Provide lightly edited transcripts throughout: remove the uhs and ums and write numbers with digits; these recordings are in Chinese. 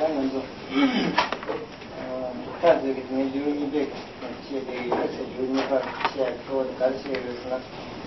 먼저 카드기 때문에 유니백 시에게 같이 유니백 시에 또 같이 해서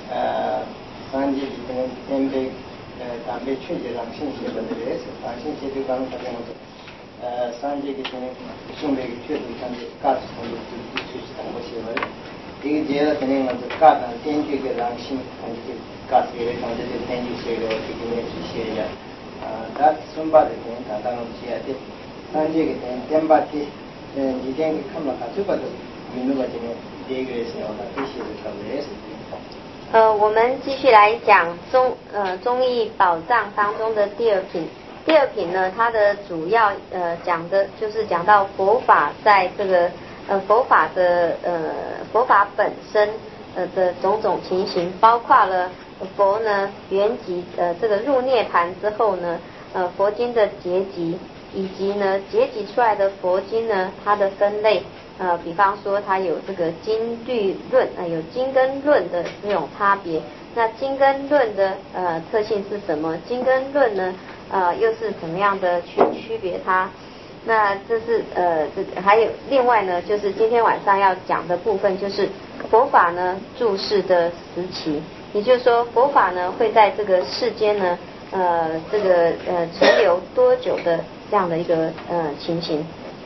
산지기 때문에 템백 담배 취재랑 신시들에서 신시들 가는 과정에서 산지기 때문에 숨배기 취재도 담배 가스 공급 취재하는 것이에요. 이게 제가 되는 먼저 가스 텐주의 랑신 단지 가스에 단지 텐주세요. 이게 취재야. 다 숨바를 되는 다단한 지하에 산지기 때문에 템바티 이게看了还是把这民族这个这个是要必须是搞的是。 我们继续来讲中医宝藏当中的第二品。第二品呢，它的主要讲的就是讲到佛法在这个佛法的佛法本身的种种情形，包括了佛呢圆寂这个入涅盘之后呢佛经的结集，以及呢结集出来的佛经呢它的分类比方说它有这个经律论有经跟论的这种差别。那经跟论的特性是什么？经跟论呢又是怎么样的去区别它？那这是还有另外呢，就是今天晚上要讲的部分，就是佛法呢住世的时期，也就是说佛法呢会在这个世间呢这个存留多久的这样的一个情形。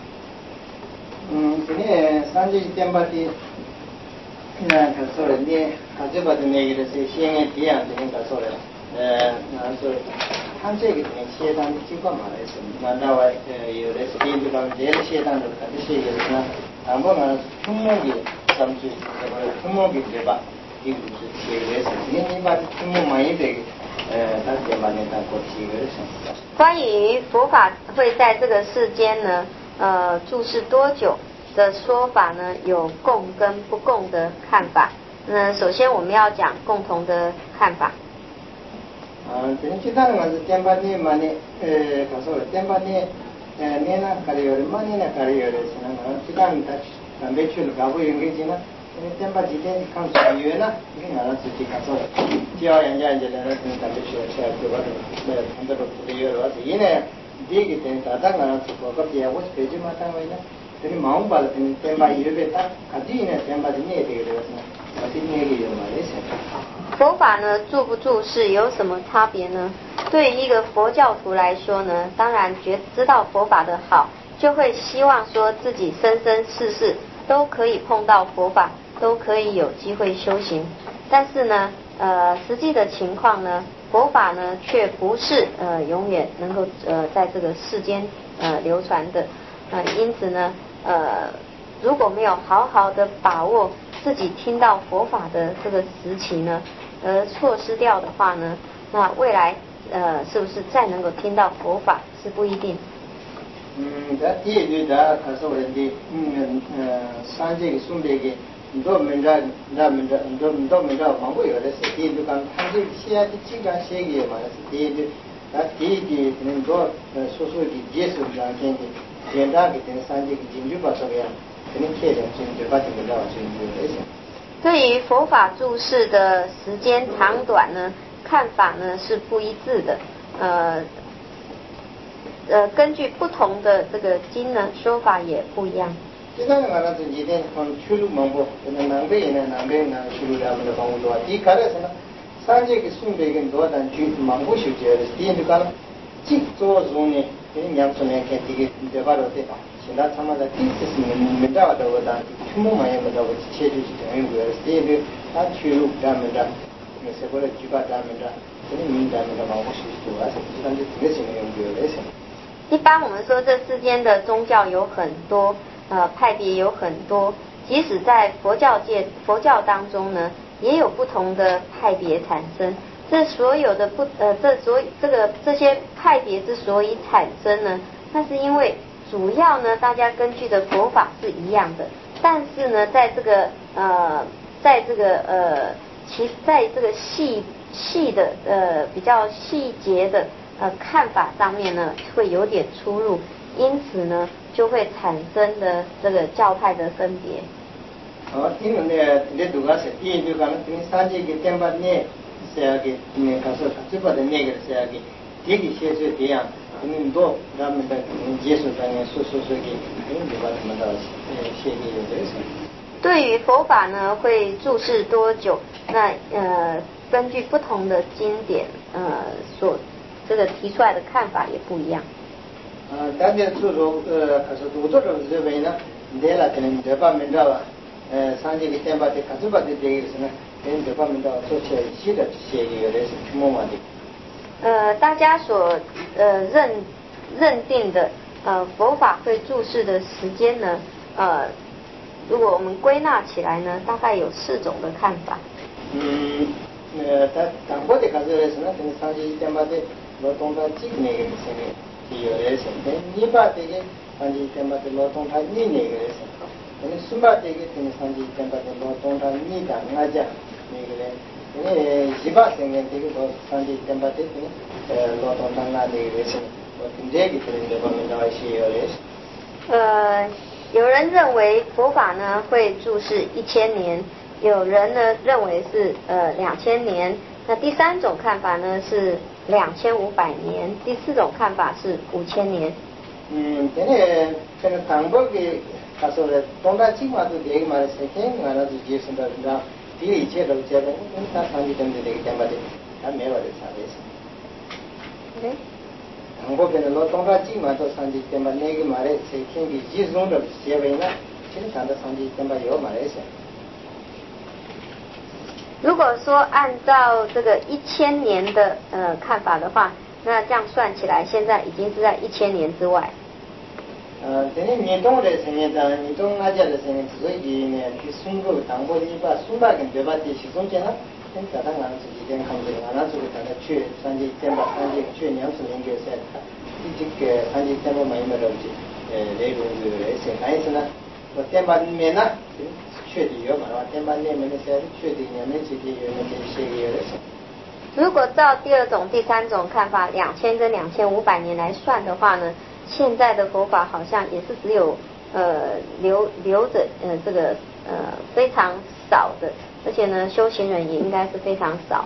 这里산지 템바티那个说的呢，他这把的那个是先验这样的那个说的，那说他这个呢，现在这个嘛来说，那我有的是边这个这个现在的看的是有的呢，他们呢通过的甚至这个通过的对吧？这个是这个是，你把通过买一个他这把呢他过去的是。 关于佛法会在这个世间呢住世多久的说法呢，有共跟不共的看法。首先我们要讲共同的看法。 기타는 가서 템바니 많이 가서 템바니 내나 가리어를 많이나 가리어를서는 기타는 다 매출 가고 연기지나 템바지 된 감수 이외나 이게 나라 수지 가서 지어 연자인들은 담배쇼 제가 그거를 한대로 부리어 와서 이내 되게 된 다다가 그거 비하고 스페이지 마땅하이나 그리 마음 받는 템바 이외에 같이 있는 템바지 내에 되게 되었으나 어디 내게 말이죠. 佛法呢住不住世有什么差别呢？对于一个佛教徒来说呢，当然知道佛法的好，就会希望说自己生生世世都可以碰到佛法，都可以有机会修行。但是呢实际的情况呢，佛法呢却不是永远能够在这个世间流传的。因此呢如果没有好好的把握自己听到佛法的这个时期呢，而错失掉的话呢，那未来是不是再能够听到佛法是不一定。 第一句da kaso rendi 산지기 숨배기 ndo menja 망고 요래서 뒤에 간 한지 시야지 지가 세기에 말해서 뒤에 뒤에 ndo 소소기 예수가 견디 견다게 된 산지기 진주바서야 그는 계속 진주바서 내가 진주에서 对于佛法住世的时间长短呢，看法呢是不一致的。根据不同的这个经呢，说法也不一样。 지난해 말아서 이제 출루 망고 남배에는 출루라는 방법도 이 가래서는 산지기 숨배긴 도단 주 망고 실제로 뒤에 가는 직조 존에 그냥 손에 개티기 대바로 돼. 신다 참마다 티스는 메다와도 보다 추모마에 보다 체주지 되고요. 뒤에 다 출루 담는다. 그래서 그걸 주가 담는다. 그는 민담을 망고 실제로 와서 지난주 되시는 연구를 一般我们说这世间的宗教有很多派别有很多，即使在佛教当中呢，也有不同的派别产生。这所有的这些派别之所以产生呢，那是因为主要呢大家根据的佛法是一样的，但是呢在这个细的比较细节的看法上面呢会有点出入，因此呢就会产生的这个教派的分别。 이는데 누가 세티 누가는 산지기 템바네 세야기 가서 같이 받은 얘기를 세야기 되게 시에서 대한 그는 또 그다음에 예술장에 소소소기 그런 게 받으면서 세계에 대해서 对于佛法呢，会注释多久？那根据不同的经典，所这个提出来的看法也不一样。 다들 주로 가서 도도로 저번에는 내가 되는 데바면다와 산지기 때문에 가져받을 때에서는 된 데바면다 소체 시的세계에 대해서 규모만이 大家所认定的佛法会注释的时间呢，如果我们归纳起来呢，大概有4种的看法。 당고대 가져에서는 그 산지 때문에 노동자 찍내게 생겨 기여해서 니바되게 산지 때문에 노동자 니내게 해서 근데 숨바되게 되는 산지 때문에 노동자 니가 나자 이게 지바 생겨되게 산지 때문에 노동자 나내게 해서 굉장히 되는 데 보면 나와시여래서 有人认为佛法呢会注释1000年，有人呢认为是2000年，那第3种看法呢是2500年，第4种看法是5000年。 저는 당복에 가서 동다치마도 되게 말했을 때 하나도 지었습니다. 뒤에 이제로 제가 다 상기 때문에 되기 때문에 다 매월에 살아있어. 네? 당복에는 동다치마도 상기 때문에 내게 말해 세경이 지송도 제외나 지금 단다 상기 때문에 요 말했어. 如果说按照这个1000年的看法的话，那这样算起来，现在已经是在1000年之外。 저는 미동의 생애다, 미동 아자의 생애 그거이네. 그 순고 당보니까 순박은 되바디 시송제나 다른 하나 주기된 감정 하나 주고 다른 최 산지 때문에 산지 최년수 연결세 이직게 산지 때문에 많이 말하지. 내용을 해서 나이스나 뭐 때문에나 최대요 말아 때문에는 최대냐면 지기 연결 시기에서 如果照第2种、第3种看法，2000跟2500年来算的话呢，现在的佛法好像也是只有留着这个非常少的，而且呢修行人也应该是非常少。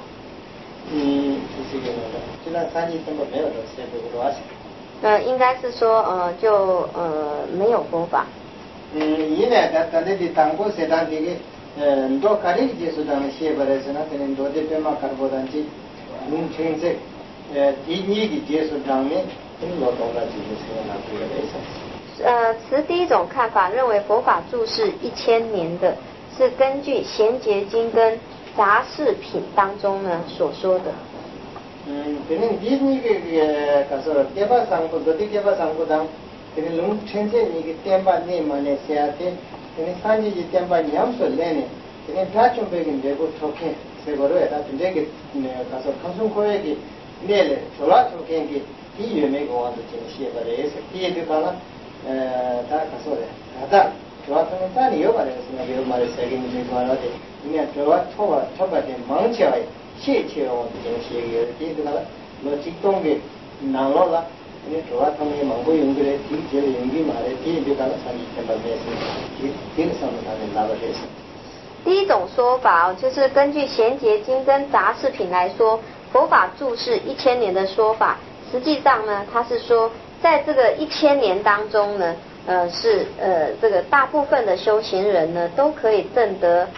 应该是说就没有佛法。 이내 다들 당고 세단되게 또 가리기 제수당의 시에버려서는 그는 도대표만 가르보단지 눈천색 이니기 제수당의 노동가 지수가 나쁘게 돼서 持第1种看法，认为佛法注释1000年的，是根据贤劫经跟杂事品当中呢所说的。 그는 디니게 가서 개발상부 도디 개발상부당 그는 눈천색이 땜바니 만에 세야테 그는 산지지 땜바니 냠솔래네 그는 다좀백인 되고 좋게 세거로에다 근데게 가서 감성코에게 내래 졸아 좋게게 이 유명한 와도 진시에버려서 뒤에다가 다 가서래 다다 좋았으면 딴이 여발해서 요 말에 세긴 되고하는데 그냥 좋아 초바데 망치아이 시체요 진시에게 뒤에다가 뭐 직동게 나로라 그냥 좋았던 게 망고 연결에 뒤에 연기 말에 뒤에다가 산지 땜바에서 뒤에서는 나는 나버려서 第1种说法就是根据贤劫经跟杂事品来说，佛法注释1000年的说法，实际上呢，它是说在这个1000年当中呢，是这个大部分的修行人呢都可以证得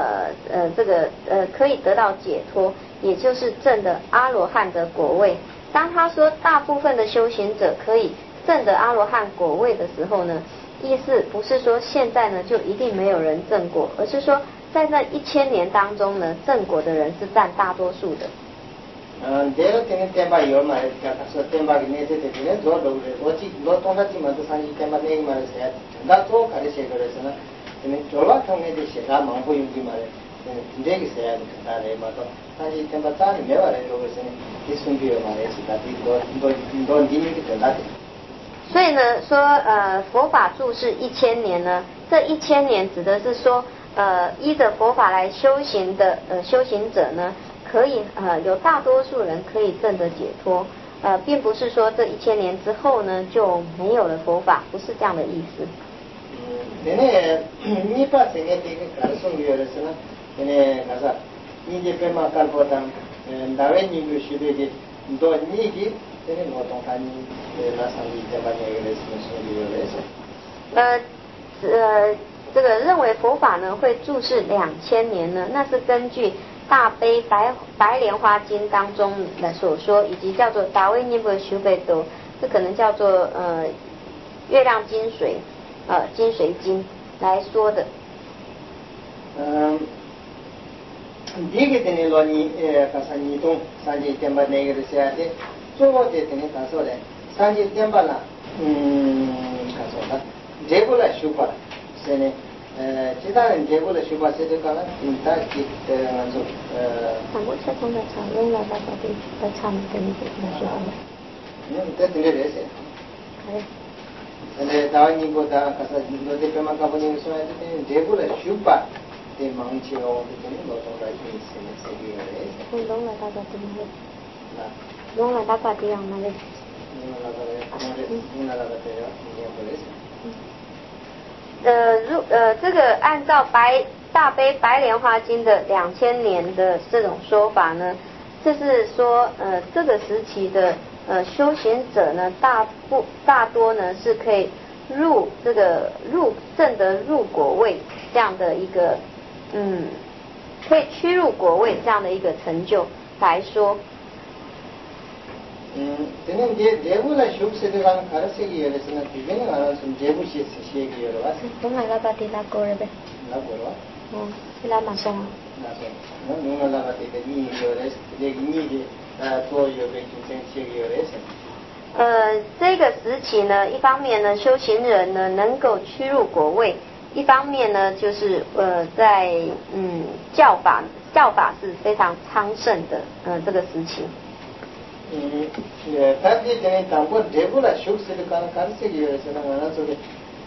可以得到解脱，也就是证得阿罗汉的果位。当他说大部分的修行者可以证得阿罗汉果位的时候呢，意思不是说现在呢就一定没有人证果，而是说在那1000年当中呢，证果的人是占大多数的。 내가 되는 때만 요 말에 가서 때만 내세 되는 너 동사지만도 산지 때만 내기 말에 세야 나도 가르쳐 그래서는 근데 졸라 통해도 시가 망고 용기 말에 근데기 세야 된다래 봐도 산지 때만 짠이 매월에 그래서는 이 순비요 말에 지다디 너 니미기 된다 所以呢，说佛法注释1000年呢，这1000年指的是说依着佛法来修行的修行者呢，可以有大多数人可以证得解脱，并不是说这1000年之后呢就没有了佛法，不是这样的意思。 내내 니파 생애되게 가르송이어서는 내내 가서 이제 배마 깔보다 나외 니그 시대게 너 니기 这个我动看你那上一点把那个的什么说的这个认为佛法呢会住世2000年呢，那是根据大悲白莲花经当中的所说，以及叫做达维尼波修贝多，这可能叫做月亮金水金水经来说的。 이게 되는 거니 가사니 동 산지 템바 내게 세야데 저거데 되는 가서래 산지 템바나 가서다 제불라 슈파 세네 지다는 제불라 슈파 세대가나 인다 기때가서 한국 차통의 차용라 바바디 참 되는 슈파 때문에 레세 근데 다니고다 가서 너데 페만 가보니 소야데 제불라 슈파 대 망치로 되는 노동가 있으면 세계에 농라 다바디 농라 다바디 양말에这个按照大悲白莲花经的2000年的这种说法呢，这是说这个时期的修行者呢，大多呢是可以证得入果位这样的一个可以趋入果位这样的一个成就来说。 저는 이제 내부나 슈크세대가 가르치기 위해서는 비변을 안 하면 제부시 시행이 여러 가지. 정말 라바디라 거래be. 라고로. 실라마송. 나송. 누가 라바디가 이 여래서 이게 이게 또 여배 진행 시행이 여래서. 这个时期呢，一方面呢，修行人呢能够趋入果位，一方面呢，就是在教法是非常昌盛的这个时期。 다들 전에 당고 대부라 슈크스를 가르치기 위해서는 하나 속에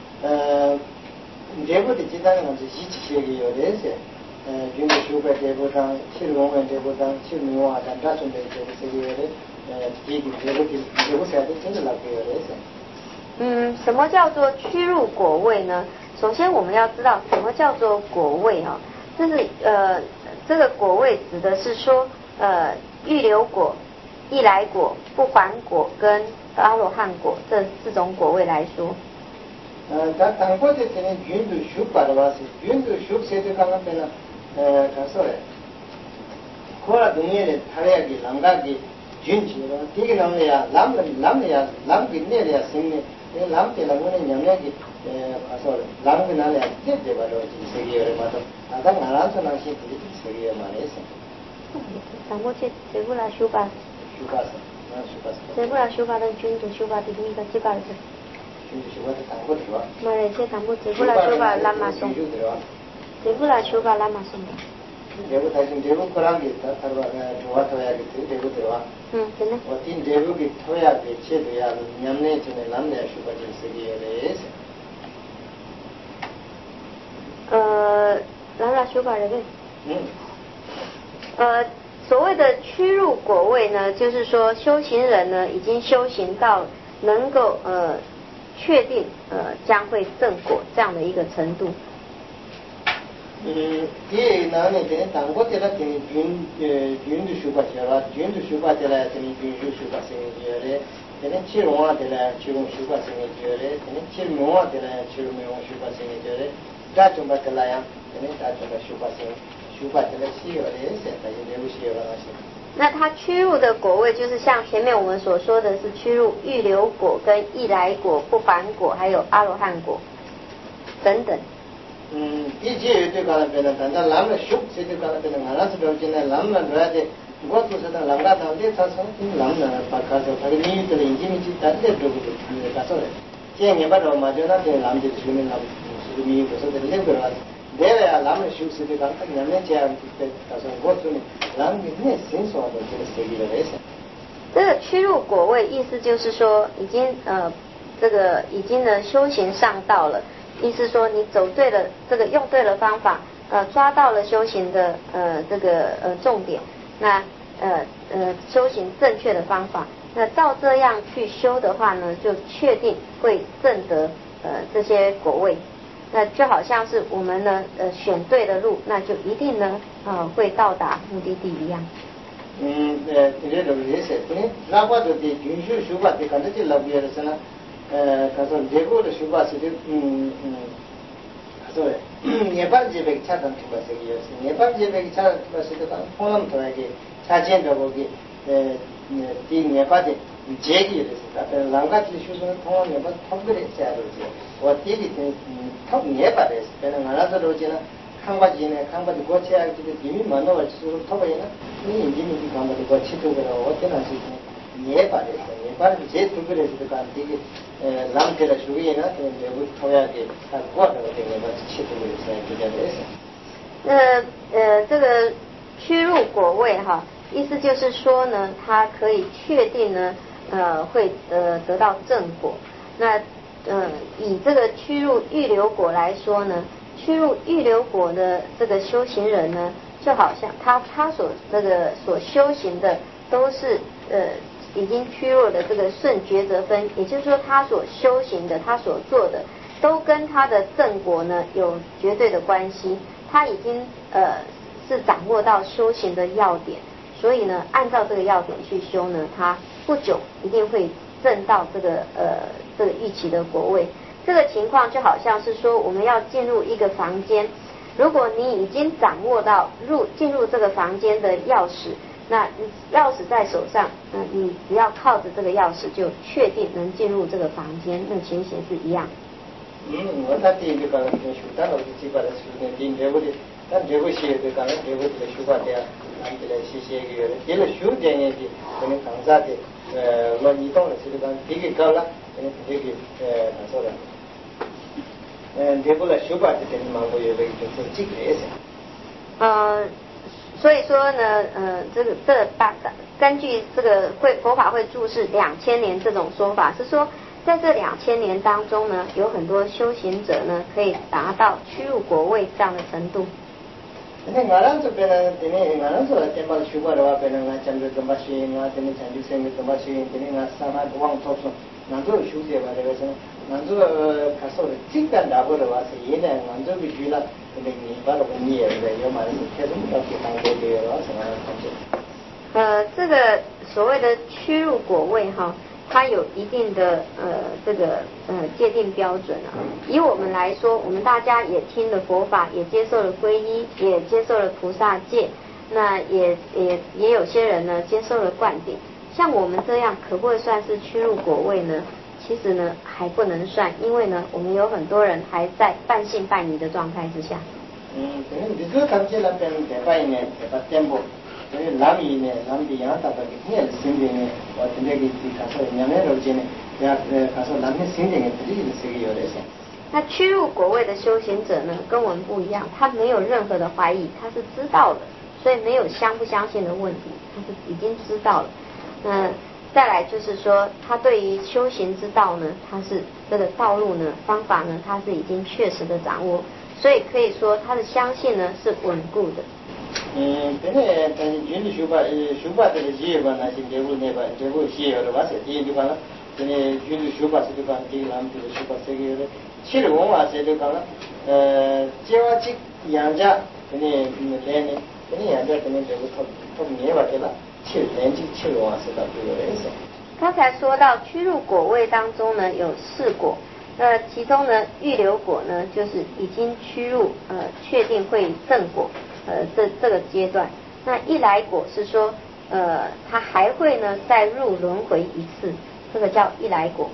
대부도 지단은 먼저 지치시기 위해서 jungo shuba devotan chirwonga devotan chirmiwa danda sunde devosegiere jigi devoseade chenla kuyore 什么叫做趋入果位呢？首先我们要知道什么叫做果位啊，就是这个果位指的是说预流果、一来果、不还果跟阿罗汉果这4种果位来说。 다 당고대 때는 윤도 슉 받아봤어. 윤도 슉 세대 가면 되나 가서래. 코라 동네에 타래하기 람가기 윤지로 되게 남내야 남내야 남기내야 생네. 남때라고는 냠냐기 가서 남기나래 제대 바로 세계에 맞아. 아까 나라서 나시 세계에 말했어. 당고체 제부라 슈바 슈바스. 나 슈바스. 제부라 슈바는 윤도 슈바 디니가 지가르. 말에 제 담보 제부라 슈바 라마송. 제부라 슈바 라마송. 대부 다시 대부 거랑이 있다. 바로 좋아져야겠지. 대부 들어와. 됐네. 어떤 대부기 토야게 체도야 냠내 전에 남내 슈바진 세계에서. 拉修法人所谓的趋入果位呢，就是说修行人呢已经修行到能够确定将会正果这样的一个程度。 이 나는 이제 당고때라 되는 윤도 슈바셔라 윤도 슈바때라 되는 윤도 슈바세요래 되는 치료와때라 치료 슈바세요래 되는 치료와때라 치료 슈바세요래 다 좀 받을라야 되는 다 좀 슈바때라 시요래 세다 이제 시요라 那它趋入的果位就是像前面我们所说的是趋入预流果跟一来果、不还果还有阿罗汉果等等。 이제 가는 데는 단다 남의 슉 세대 가는 데는 하나서 배우지는 남만 줘야지 그것보다 남가 나한테 사서 남나 바카서 다른 이들의 인지미지 단데 되고 가서 제가 봐도 맞아나 돼 남들 주는 남 수미 그래서 내가 내가 남의 슉 세대 가는 남의 제한 때 가서 그것은 남이 내 신소하고 세계를 해서 这个趋入果位意思就是说已经这个已经呢修行上道了。意思说你走对了，这个用对了方法，抓到了修行的这个重点，那修行正确的方法，那照这样去修的话呢，就确定会证得这些果位。那就好像是我们呢选对了路，那就一定呢会到达目的地一样。 이래로 해서 근데 라바도 준수 슈바데 간지 라부여서나 가서 레고를 슈바스데 가서 네발 제백 차단 투바세기였어. 네발 제백 차단 투바세가 포함 더하게 사진도 거기 이 네발데 제기였어. 랑가치 슈는 통한 네발 탑들이 있어야지. 어디기 탑 네발에서 내가 하나도 오지나 강바지네 강바지 고쳐야 할 때 이미 만나갈 수록 터버이나 이 인진이 강바지 고치도 그러 어떤 하시지 네발에서 네발 제 두그레스가 되게 람테라 주위에나 내부 토야게 사고가 되게 같이 치도 그래서 这个屈入果位哈，意思就是说呢，它可以确定呢，会得到正果。那以这个屈入预流果来说呢，屈入预流果的这个修行人呢，就好像他所修行的都是已经屈入的这个顺抉择分，也就是说他所修行的他所做的都跟他的正果呢有绝对的关系，他已经是掌握到修行的要点，所以呢按照这个要点去修呢，他不久一定会证到这个预期的果位。这个情况就好像是说，我们要进入一个房间，如果你已经掌握到进入这个房间的钥匙，那钥匙在手上，你只要靠着这个钥匙就确定能进入这个房间，那情形是一样。 我那第一个学到了基本的是那第这个的，但这个写的刚刚这个的书法的，俺这来写个，这个书的呢的，可能刚才的我移动的是个第一个高了，可能这个怎么说的？这个来书法的人嘛，我有个就是这个意思。 所以说呢，根据这个佛法会注释2000年这种说法，是说在这2000年当中呢，有很多修行者呢可以达到屈入果位这样的程度。 근데 나랑서 배는 되네 나랑서 tempat syukurwa 배는 macam tu masih ingat ini janji saya itu masih ini nggak sama uang tosok nanti syukur pada biasa nanti kasar tinggal dah berwas ini nanti bijulah ini baru ini ya有买是开始要给当地的了什么东西。 这个所谓的屈入果位哈，它有一定的这个界定标准啊。以我们来说，我们大家也听了佛法，也接受了皈依，也接受了菩萨戒，那也有些人呢接受了灌顶。像我们这样可不可以算是屈入果位呢？其实呢还不能算，因为呢我们有很多人还在半信半疑的状态之下。 你这看起来变得白呢，把颠簸。所以南以呢，南的洋大的你也心里呢，我今天给他说，两年楼间呢，他说南面心里呢，自己是个有的噻。 那屈入果位的修行者呢，跟我们不一样，他没有任何的怀疑，他是知道的，所以没有相不相信的问题，他是已经知道了。再来就是说，他对于修行之道呢，他是这个道路呢、方法呢，他是已经确实的掌握，所以可以说他的相信呢是稳固的。 근데 준비 슈바들 지에가 나신 대부 내가 대부 시에로 와서 뒤에가 근데 준비 슈바스도 간 뒤람도 슈바 세계로 치료 와서도 가나 제와직 양자 근데 내내 근데 양자 근데 대부 더 내와게라 치료ен지 치료 와서다 그래서 刚才说到屈入果位当中呢有4果，其中呢预流果呢就是已经屈入确定会正果。这个阶段，那一来果是说，他还会呢再入轮回一次，这个叫一来果。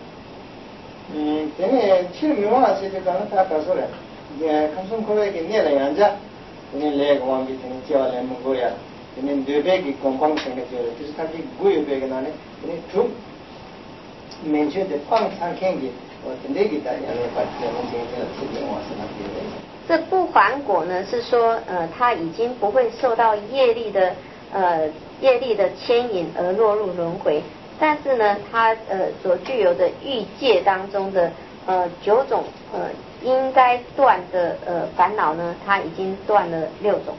걔네 치료 명화 세대가는 다 가서래. 감성 코에게 내려 앉아. 걔네 레고 왕기 걔네 지와래 먹고야. 걔네 뇌백이 공방 생겨져. 그래서 다시 구유백이 나네. 걔네 좀 mentioned 빵 상행기 어떤 얘기다. 얘네 받는 얘기가 치료 명화 세대. 这不还果呢，是说他已经不会受到业力的牵引而落入轮回，但是呢，他所具有的欲界当中的9种应该断的烦恼呢，他已经断了6种。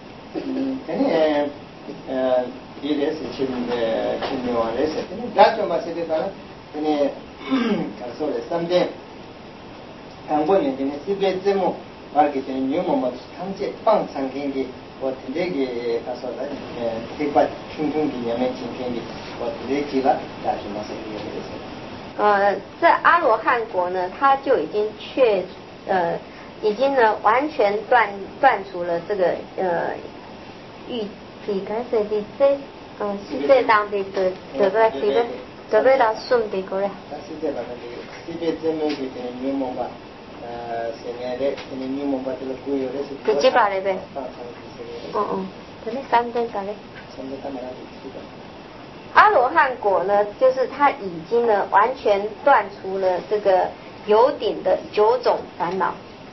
이 레스 친묘한 레스. 나좀 봤을 때는 근데 가서래 3대 당번에 근데 시베 제목 마케팅 뉴모먼트 탐제 빵 상경기 我这个他说的这块冲冲的里面今天的我这几个大什么是有的。 在阿罗汉国呢，他就已经已经呢完全断除了这个欲体感受的世界当的得不到顺的过来。 世界上的世界这么的牛毛吧，现在的牛毛吧这个贵有的是。 第几把嘞呗？这里3等个嘞。阿罗汉果呢，就是他已经呢完全断除了这个有顶的9种烦恼。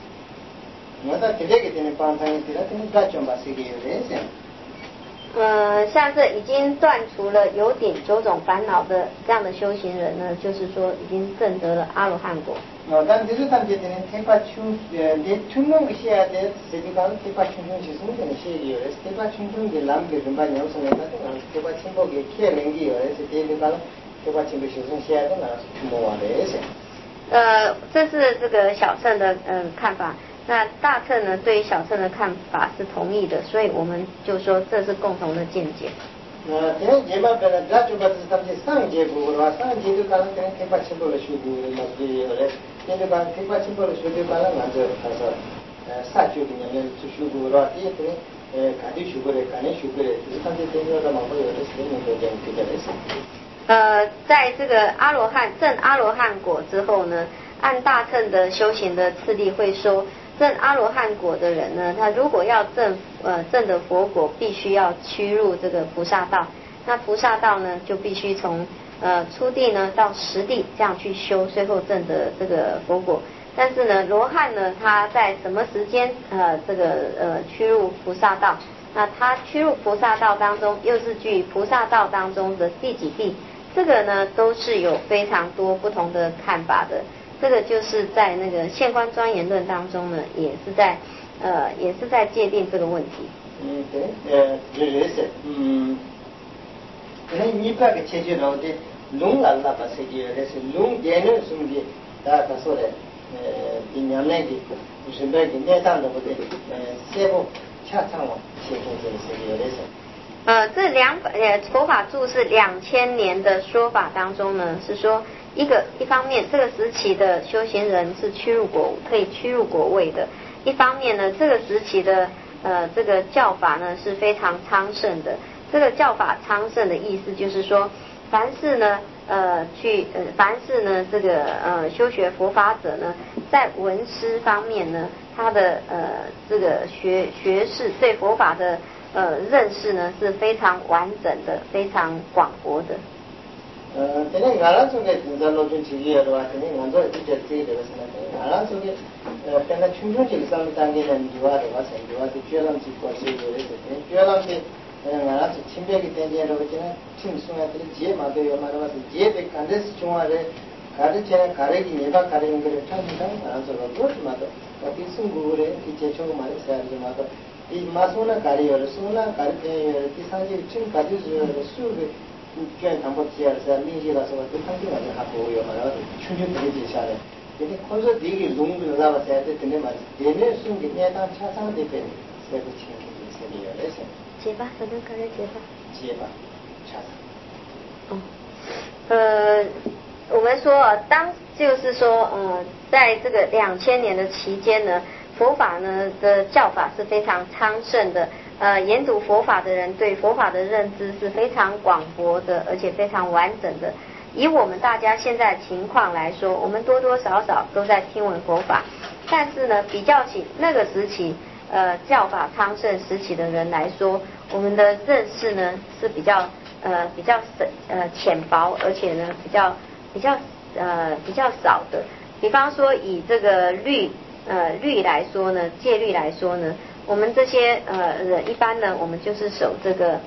像这已经断除了有顶9种烦恼的这样的修行人呢，就是说已经证得了阿罗汉果。 但这是他们这边天发冲冲些的，这个刚天发冲冲是什么东西？有的天发冲冲的蓝的人把鸟生来，天发青波给天灵的有的是这个刚天发青波学生些的那是什么玩的些？ 这是这个小乘的看法。那大乘呢，对于小乘的看法是同意的，所以我们就说这是共同的见解。 这嘛本来咱就把这他们上节部的话，上节就刚刚天发青波的学部嘛，有的。现在讲天发青波的学部讲了，俺这他说萨学里面就学部的话，第一个赶紧学过来，赶紧学过来，就是他们这边的嘛，有的时间就这样比较的少。 在这个证阿罗汉果之后呢，按大乘的修行的次第会说，证阿罗汉果的人呢，他如果要证的佛果，必须要趋入这个菩萨道。那菩萨道呢，就必须从初地呢到10地这样去修，最后证得这个佛果。但是呢，罗汉呢，他在什么时间趋入菩萨道？那他趋入菩萨道当中，又是据菩萨道当中的第几地？这个呢，都是有非常多不同的看法的。这个就是在那个现观庄严论当中呢，也是在界定这个问题。 那你把个解决了的，龙啦啦把解决的是龙点的什么的，他说的，今年那个就是那个年上的不对，先不恰当了，先不这个解决的是。 这佛法注释2000年的说法当中呢，是说一方面这个时期的修行人是可以趋入果位的，一方面呢这个时期的这个教法呢是非常昌盛的。这个教法昌盛的意思就是说，凡是呢这个修学佛法者呢，在闻思方面呢，他的这个学识对佛法的认识呢是非常完整的，非常广博的。 这里俺那这个在罗中企业的话，这里俺做这个的是那俺那这个现在群众这个上面单个人的话的话，成的话是绝浪去过去有的是，绝浪的俺那是清白的点点的话，现在轻松啊，这个节嘛都有嘛的话是节的，看的是中华的，看的现在看的你把看的用个的看不看，俺这个多是嘛的，我第四个的第接触嘛的是的嘛的，第马上呢看的有的，送呢看的有的，第三节清看的是数的。卷谈不起来是明显的说，这他这个还不有嘛，然后全全统计下来，因为或者这个龙的那么在这真的嘛，人类生的年当恰当的呗，这个清楚是这个来些。 结巴，什么看的结巴？ 结巴，恰当。 我们说就是说，在这个2000年的期间呢，佛法呢的教法是非常昌盛的。研读佛法的人对佛法的认知是非常广博的，而且非常完整的。以我们大家现在情况来说，我们多多少少都在听闻佛法，但是呢，比较起那个时期教法昌盛时期的人来说，我们的认识呢是比较浅薄，而且呢比较少的。比方说以这个律来说呢，戒律来说呢，我们这些人一般呢，我们就是守这个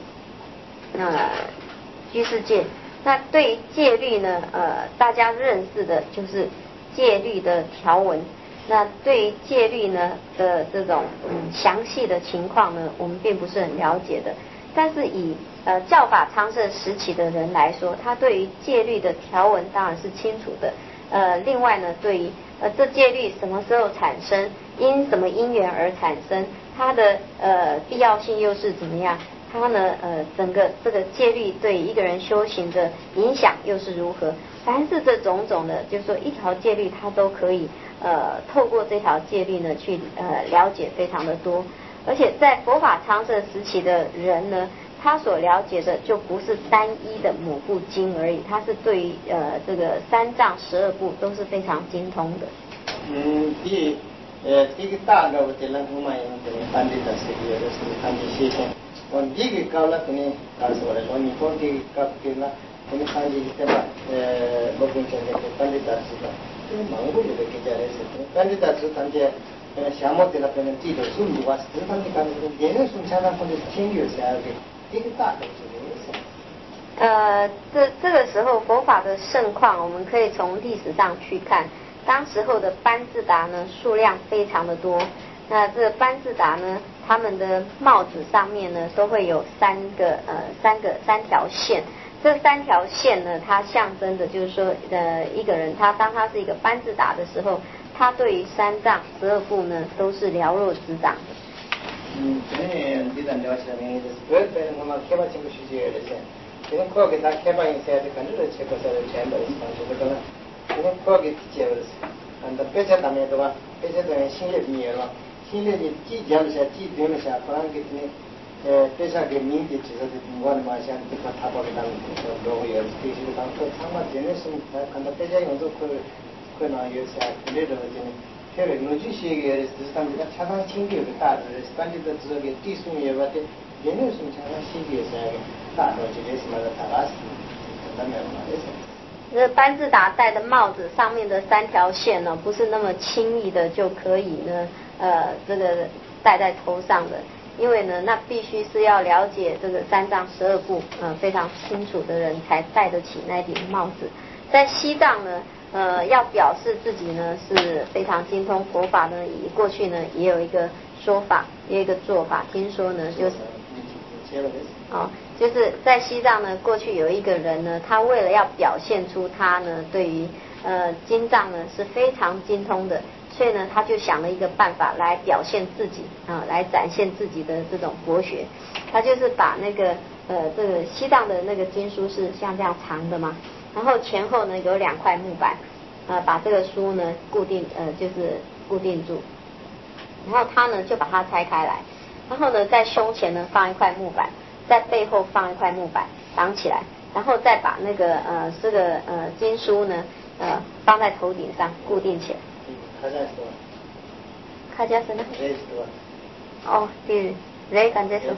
居士戒。那对于戒律呢，大家认识的就是戒律的条文。那对于戒律呢的这种详细的情况呢，我们并不是很了解的。但是以教法昌盛时期的人来说，他对于戒律的条文当然是清楚的。另外呢，对于这戒律什么时候产生，因什么因缘而产生， 它的必要性又是怎么样？它呢整个这个戒律对一个人修行的影响又是如何？凡是这种种的，就是说一条戒律，它都可以透过这条戒律呢去了解非常的多。而且在佛法昌盛时期的人呢，他所了解的就不是单一的某部经而已，他是对于这个三藏12部都是非常精通的。 这个大的我觉得我们这个当地的是有的是当地学生，我这个高了可能告诉我了，我你讲这个高给了，可能当地的吧，我跟这个当地的是的，这个芒果有的给家来是，当地的是当地。项目的那边记得书里话是他们讲的，别人说相当或者是听有些的，这个大的是这个时候佛法的盛况，我们可以从历史上去看，当时候的班智达呢数量非常的多。那这班智达呢，他们的帽子上面呢都会有三条线。这3条线呢，它象征的就是说，一个人当他是一个班智达的时候，他对于三藏12部呢都是了若指掌的。 这咱聊起来呢，就是不要在我们开发进步学习的些，这种课给他开发一些，就跟着切过来的全部是帮助这个，这种课给接的是，别且他们对吧？别且他们心里面了，心里面既讲了些，既对了些，不然给你。别上给民的其实是我的嘛，像这个他把给当老也必须当做他们真的是看到大家用这可能有些那种真的，特别我就些个是他们常常听有的大的，关键的这个地数也把的，人类是常常听有些个大的这些什么的大巴士，那没有嘛也是。 这班智达戴的帽子上面的3条线呢，不是那么轻易的就可以呢，这个戴在头上的。因为呢，那必须是要了解这个三藏12部非常清楚的人才戴得起那顶帽子。在西藏呢，要表示自己呢是非常精通佛法呢，过去呢也有一个说法，也有一个做法。听说呢就是在西藏呢，过去有一个人呢，他为了要表现出他呢对于经藏呢是非常精通的。所以呢，他就想了一个办法来表现自己来展现自己的这种博学。他就是把那个这个西藏的那个经书是像这样长的嘛，然后前后呢有2块木板，把这个书呢就是固定住，然后他呢就把它拆开来，然后呢在胸前呢放1块木板，在背后放1块木板绑起来，然后再把那个这个经书呢放在头顶上固定起来。卡加什么？哦，对，雷感觉说。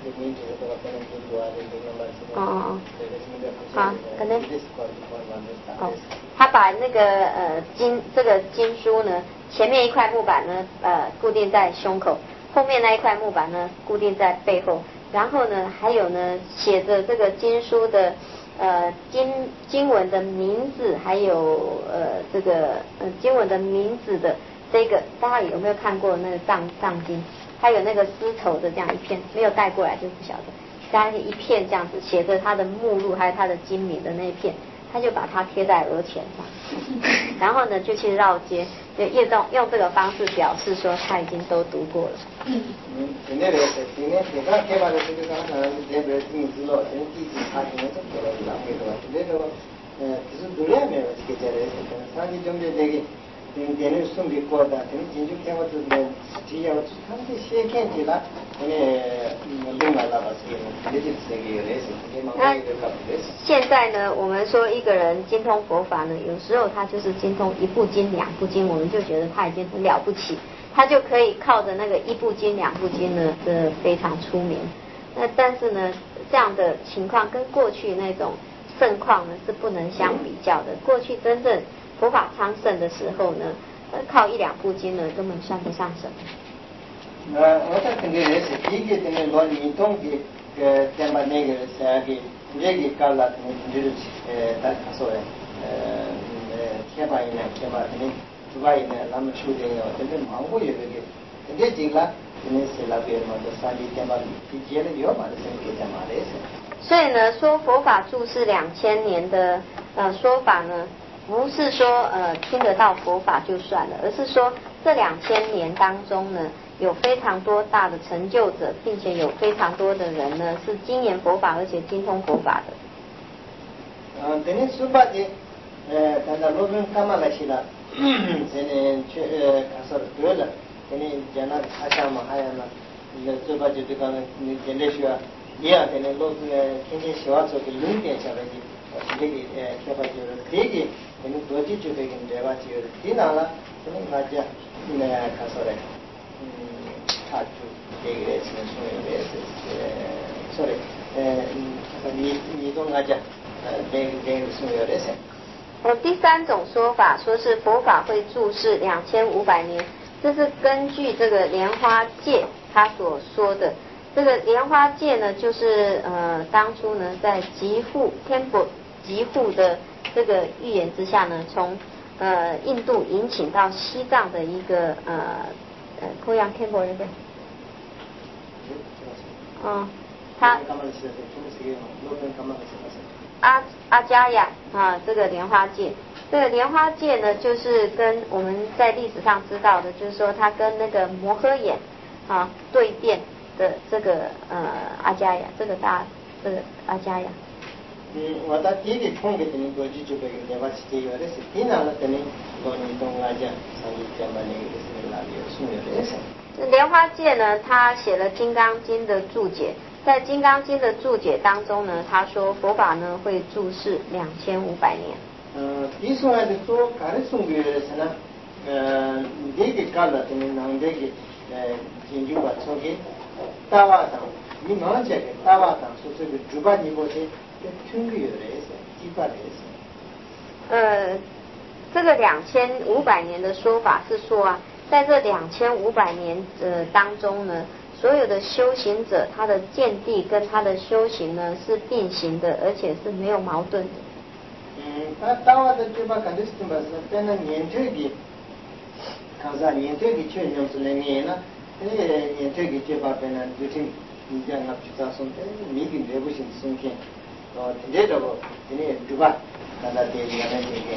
好，可能。他把那个这个经书呢，前面1块木板呢固定在胸口，后面那1块木板呢固定在背后，然后呢还有呢写着这个经书的经文的名字，还有这个经文的名字的这个，大家有没有看过那个藏经？还有那个丝绸的这样一片，没有带过来就不晓得，加一片这样子写着它的目录还有它的经名的那一片，他就把它贴在额前上，然后呢就去绕街，就用这个方式表示说他已经都读过了。 今天刚开发的这个刚才这边定制了，现在地址他现在怎么了？浪费了，这个只是读了没有这个家来是，上级准备这个。电力送给过的，等进去看我这边，只要他们先看起来，另外那个是也就是这个有类似， 现在呢，我们说一个人精通佛法呢，有时候他就是精通1部经、2部经，我们就觉得他已经很了不起，他就可以靠着那个1部经、2部经呢，非常出名。那但是呢，这样的情况跟过去那种盛况呢是不能相比较的。过去真正佛法昌盛的时候呢，靠1、2部经呢根本算不上什么。 我在这个也是第一个这个老民众的先把那个这个搞了，就是大家说的开发一开发主要一呢，他们出的这个芒果有这个进了，是那边嘛，这3天嘛，接了有嘛，是给他嘛的是。 所以呢，说佛法住世2000年的说法呢， 不是说听得到佛法就算了，而是说这2000年当中呢，有非常多大的成就者，并且有非常多的人呢是精研佛法而且精通佛法的。 等于说吧的，看到罗宾干嘛来去了？现在去看说对了，等于讲那他想嘛，还有嘛，那说吧就这个你现在说，也要等于罗宾天天希望做个6点下来的。这个开发就是这个，我们国际就这个对吧？就是第二了，可能大家看出来，他就这个是所有的是，sorry，你懂大家，这个所有的是。 第3种说法，说是佛法会住世2500年，这是根据这个莲花戒他所说的。这个莲花戒呢，就是当初呢在极富的这个预言之下呢，从印度引请到西藏的一个Koyan Kempo 对不对？他阿加雅这个莲花戒，这个莲花戒呢，就是跟我们在历史上知道的，就是说他跟那个摩诃眼对辩的这个阿加雅，这个阿加雅。 我到第一个空给你过去就这个电话是这个的是，第二了等你到你东来讲，上你讲嘛那个是哪里有送的是。 莲花戒呢，他写了《金刚经》的注解，在《金刚经》的注解当中呢，他说佛法呢会住世2500年。 第三个做开始送的是呢，这个搞了等于让这个研究吧，从给大瓦堂，你忙这个大瓦堂说这个主办你过去。 这个2500年的说法是说啊，在这2500年当中呢，所有的修行者他的见地跟他的修行呢是并行的，而且是没有矛盾的。 他大瓦的就把感觉是什么？是在那研究的，看啥研究的确用是那年呢？研究的就把别人就听你讲啊，去找送的，你跟这不行送钱。这个ini juga ada di mana ini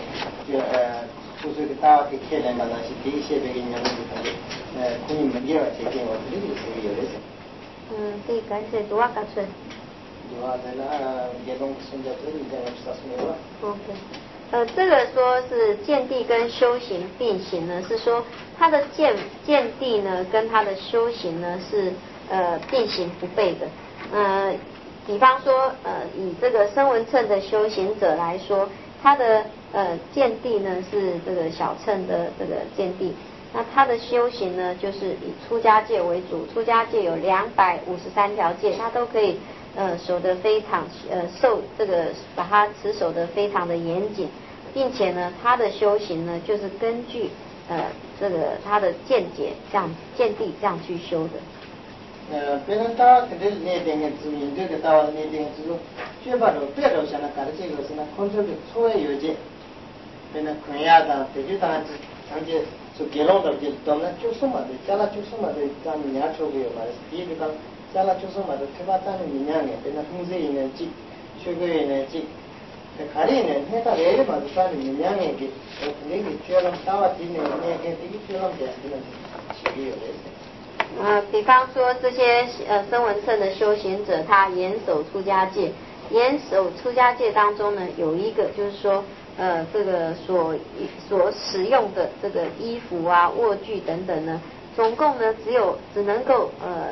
khusus kita kecil yang mana sih di sini begini yang itu kuni menjadi jadi orang ini serius. 对，感谢多感谢。 Dua adalah gedung senjata di dalam stasiun. OK，这个说是见地跟修行并行呢，是说他的见地呢跟他的修行呢是并行不悖的。比方说，以这个声闻乘的修行者来说，他的见地呢是这个小乘的这个见地，那他的修行呢就是以出家戒为主，出家戒有253条戒，他都可以守得非常受这个把它持守得非常的严谨，并且呢他的修行呢就是根据这个他的见解这样见地这样去修的。 别人打肯定是那点个资源，这个打那点资源，绝不着别着像那干的这个是那控制的错误有些，别人看呀的，这就当然长期就给弄到就当然就什么的，加了就什么的，咱们伢抽个有嘛，第一个讲加了就什么的，特别咱们民间的，别人平时呢记，学个呢记，看里呢，那他来的嘛，就咱们民间的给，那个学了打完的呢，那个这个学了的，别人学个有的。 比方说这些声闻乘的修行者，他严守出家戒，严守出家戒当中呢，有一个就是说，这个所使用的这个衣服啊、卧具等等呢，总共呢只能够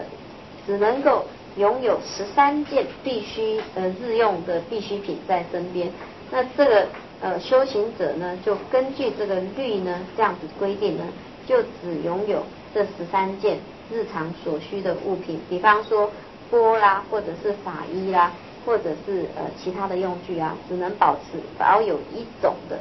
拥有13件必须日用的必需品在身边。那这个修行者呢，就根据这个律呢这样子规定呢，就只拥有这13件日常所需的物品，比方说钵啦，或者是法衣啦，或者是其他的用具啊，只能保有一种的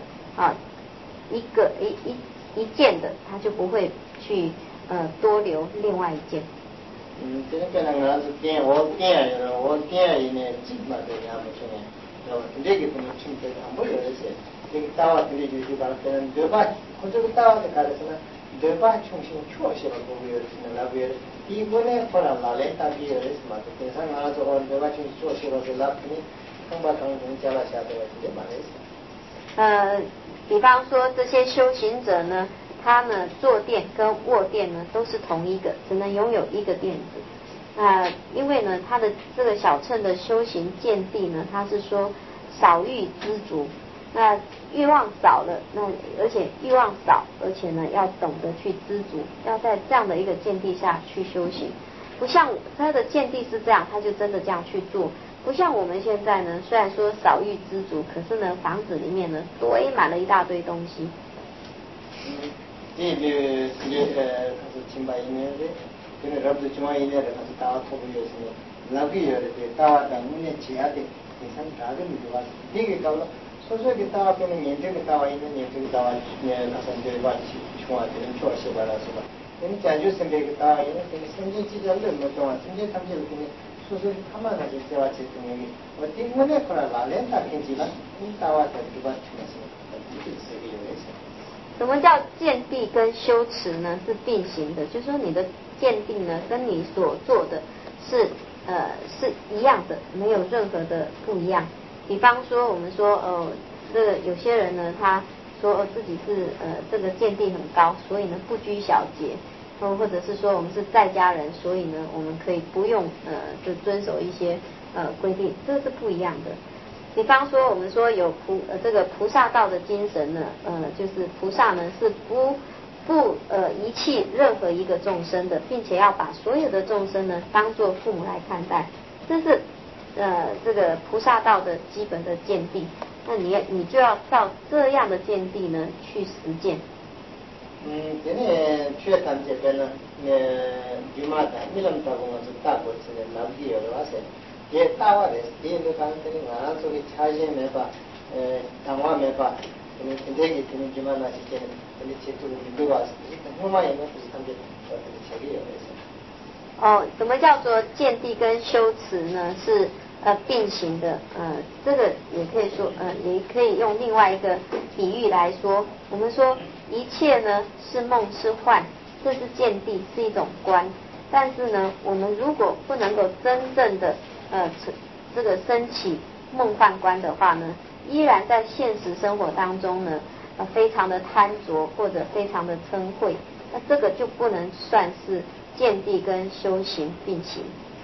一件的，他就不会去多留另外一件。 这个呢是点我点呢基本的也不错呢，这个不能轻的，没有的是，这个大话肯定就是把别人对吧？或者个大话的干的是呢。对吧？重新确实了，不会有什么那边。第一个呢，后来拿来当地有的什么，平常拿了之后，对吧？重新确实了，是那肯定，恐怕可能加了下头，这蛮累。 比方说这些修行者呢，他呢坐垫跟卧垫呢都是同一个，只能拥有一个垫子。因为呢他的这个小乘的修行见地呢，他是说少欲知足，那欲望少了，那而且欲望少，而且呢要懂得去知足，要在这样的一个见地下去修行。不像他的见地是这样，他就真的这样去做。不像我们现在呢，虽然说少欲知足，可是呢房子里面呢堆满了一大堆东西。 소소하게 따와서는 년대가 따와 있는 년대가 따와 가산들 같이 중화되는 조시 발라서가 이 자주 선배가 따와 있는 생진 지절을 뭐 동안 생진 탐지를 통해 소소히 가만하게 대화 제품이 어디 문에 거라 라렌다 괜지만 이 따와서 누가 주면서 什么叫见地跟修持呢？是并行的，就是说你的见地呢，跟你所做的是一样的，没有任何的不一样。比方说，我们说这个有些人呢，他说自己是这个见地很高，所以呢不拘小节，或者是说我们是在家人，所以呢我们可以不用就遵守一些规定，这个是不一样的。比方说，我们说有这个菩萨道的精神呢，就是菩萨呢是不遗弃任何一个众生的，并且要把所有的众生呢当作父母来看待，这是这个菩萨道的基本的见地。那你就要照这样的见地呢去实践。 걔네 최단 제배는 주마다 밀음다고 가서 따고 있는 나비요 와서 얘 따와래 얘도 간들이 나라 속에 차지해 매봐 당화 매봐 근데 되게 되는 주마나 시켜는 근데 제대로 믿고 와서 후마에 뭐 비슷한 게 어떻게 저기요 그래서 怎么叫做见地跟修持呢？是并行的。这个也可以说也可以用另外一个比喻来说。我们说一切呢是梦是幻，这是见地，是一种观。但是呢，我们如果不能够真正的这个升起梦幻观的话呢，依然在现实生活当中呢非常的贪着或者非常的嗔恚，那这个就不能算是见地跟修行并行。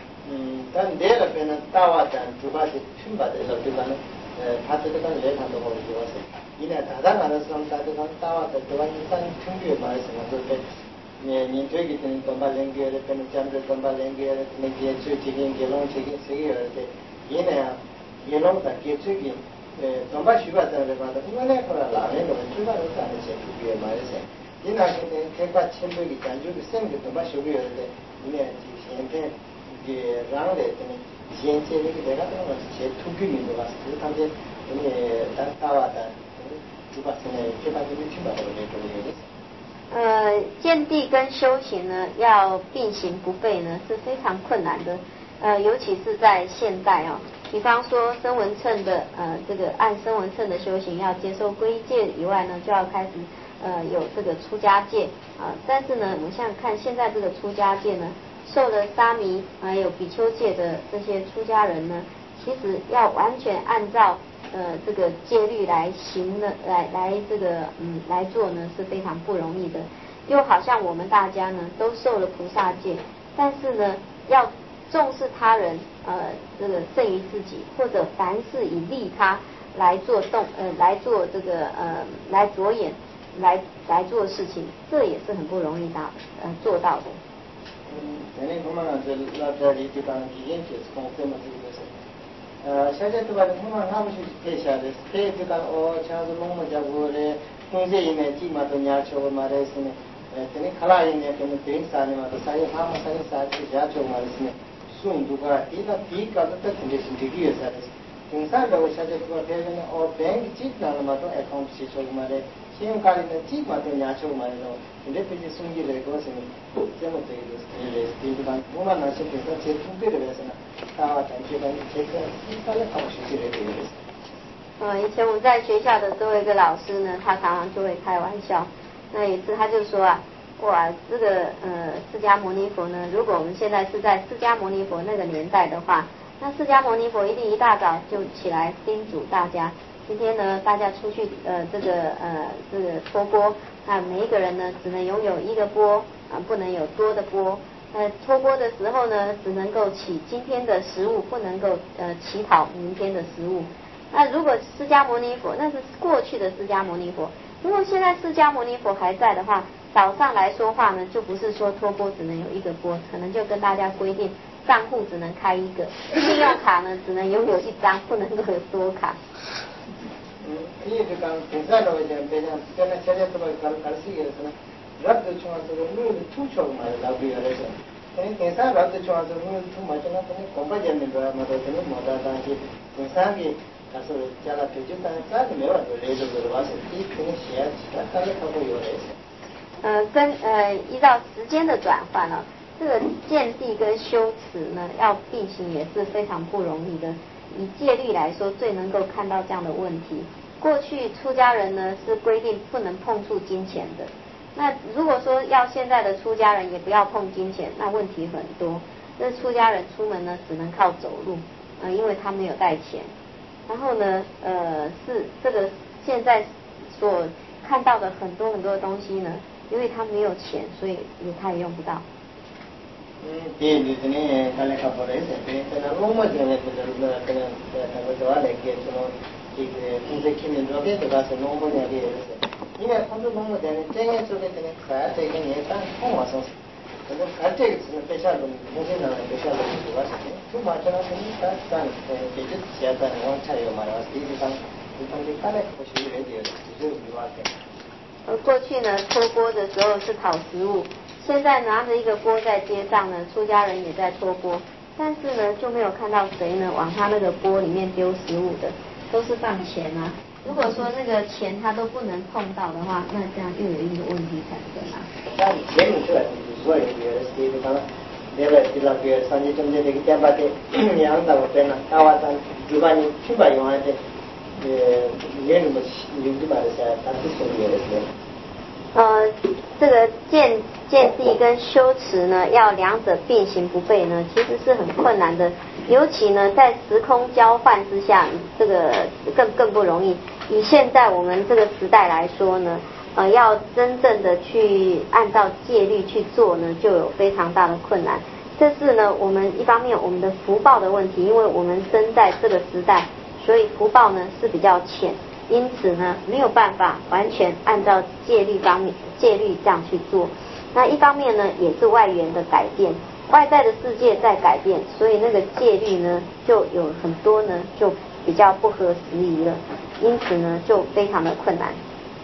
단 내일 앞에는 따와단 두 가지 춤받아서 그간은 다들어간 레탄도 하고 좋았어요. 이내 다단 알아서 다들어간 따와다 그간 일단 충분히 말씀하셨을 때 민족이 되는 돈발랭기를 때는 잠들 돈발랭기를 때는 제주지긴 결혼 책임 세계를 때 이내 예롱다 계획이 돈발 쉬바다를 봐도 이번에 그런 라면도 출발을 하는 제 그게 말이세요. 이나게 대과 첨부기 단주기 생기 돈발 쉬고요 때 이내 지금 랑레 때문에 지엔체를 내가 그런 제 투기인 것 같아요. 근데 이게 따와다 주바스네 개발되는 주바로 내고 见地跟修行呢要并行不悖呢是非常困难的，尤其是在现代比方说声闻乘的这个按声闻乘的修行要接受皈依戒以外呢，就要开始有这个出家戒但是呢，我们想想看现在这个出家戒呢，受了沙弥还有比丘戒的这些出家人呢，其实要完全按照这个戒律来行的，来这个来做呢是非常不容易的。又好像我们大家呢都受了菩萨戒，但是呢要重视他人这个胜于自己，或者凡事以利他来做来做这个来着眼来做事情，这也是很不容易做到的。 얘네 그만한 저기 지방 기계에서 공부만 되고 샤제도 받은 그만 하고시 스페셜에 스페이드가 차도 너무 자고래 통제인의 지마도 냐초 말했으니 되니 칼라인의 되는 대인사님하고 사이 하마 사이 사이 자초 말했으니 순두가 이나 비가도 뜻인데 신기해서 등산도 샤제도 되는 뱅크 집나마도 어카운트 시초 말에 신용카드는 집마도 냐초 말해서 근데 비지 숨기를 그것은 제목들이 스티브가 뭐만 나시면서 제 투표를 해서는 다와 단계가 제가 인사를 하고 싶기를 해요. 以前我们在学校的时候，一个老师呢，他常常就会开玩笑。那一次他就说哇，这个释迦牟尼佛呢，如果我们现在是在释迦牟尼佛那个年代的话，那释迦牟尼佛一定一大早就起来叮嘱大家， 今天呢，大家出去这个托钵，那每一个人呢只能拥有一个钵不能有多的钵。托钵的时候呢，只能够起今天的食物，不能够乞讨明天的食物。那如果释迦牟尼佛，那是过去的释迦牟尼佛。如果现在释迦牟尼佛还在的话，早上来说话呢，就不是说托钵只能有一个钵，可能就跟大家规定账户只能开一个，信用卡呢只能拥有一张，不能够有多卡。 이게 그러니까 대사로 이제 그냥 그때는 제대로 갈 수 있어서 라도 중앙에서 눈을 투척 말하고 그래서 대사 라도 중앙에서 눈을 투 맞잖아. 근데 공부하는 거야. 뭐든 뭐다든지 대사기 가서 제가 되지도 않아. 내가 레저로 와서 이 그냥 시야 시작하고 요래서 依照时间的转换呢，这个见地跟修持呢要并行也是非常不容易的。以戒律来说，最能够看到这样的问题。过去出家人呢是规定不能碰触金钱的，那如果说要现在的出家人也不要碰金钱，那问题很多。这出家人出门呢只能靠走路，因为他没有带钱。然后呢，是这个现在所看到的很多的东西呢，因为他没有钱，所以他也用不到。 네, 이제는 갈래가 버려서 내가 너무 전에 그냥 저와 이렇게 좀 이게 인색히는 저게 들어가서 너무 이야기해서 이게 한도 너무 되는 땡에 쪽에 되는 가야 되긴 일단 통화서 그래서 갈때 있으면 배샤도 무슨하는 배샤도 들어가서 좀 맞잖아 그러니까 단 이제 지하단 원차요 말아서 이상 일단 갈래 보시면 돼요. 이제 우리한테 过去呢托钵的时候是讨食物，现在拿着一个钵在街上呢，出家人也在托钵，但是呢就没有看到谁呢往他那个钵里面丢食物的，都是放钱啊。如果说那个钱他都不能碰到的话，那这样又有一个问题产生了。 但钱出来所有的这个当내가 이렇게 산지 좀 되게 때마다 양다고 되나 나와서 주관이 출발용할 때 얘는 뭐 유튜브 말해서 다시 소리를 这个见地跟修持呢，要两者并行不悖呢，其实是很困难的。尤其呢，在时空交换之下，这个更不容易。以现在我们这个时代来说呢，要真正的去按照戒律去做呢，就有非常大的困难。这是呢，我们一方面我们的福报的问题，因为我们生在这个时代，所以福报呢是比较浅。因此呢，没有办法完全按照戒律这样去做。那一方面呢，也是外缘的改变，外在的世界在改变，所以那个戒律呢，就有很多呢，就比较不合时宜了。因此呢，就非常的困难。